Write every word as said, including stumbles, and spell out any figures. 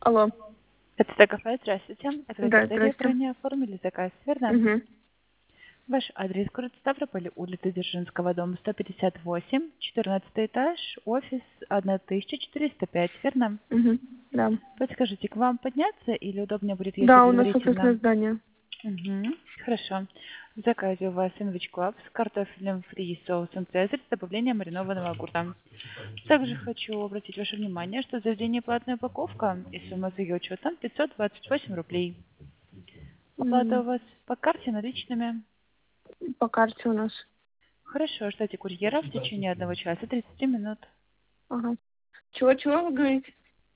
Алло. Это Т-кафе, здравствуйте. Это вы Да, Виктория, здрасте. ранее оформили заказ, верно? Угу. Ваш адрес город Ставрополь, улица Дзержинского, дом сто пятьдесят восемь, четырнадцатый этаж, офис тысяча четыреста пять, верно? Угу. Да. Подскажите, к вам подняться или удобнее будет, если Да, у нас офисное предварительно? здание. Угу, хорошо. В заказе у вас сэндвич клаб с картофелем фри и соусом цезарь с добавлением маринованного огурца. Также хочу обратить ваше внимание, что за заведение платная упаковка и сумма за ее учетом пятьсот двадцать восемь рублей. Оплата М, у вас по карте наличными. По карте у нас. Хорошо, ждите курьера в течение одного часа тридцати минут. Ага. Чего-чего вы говорите?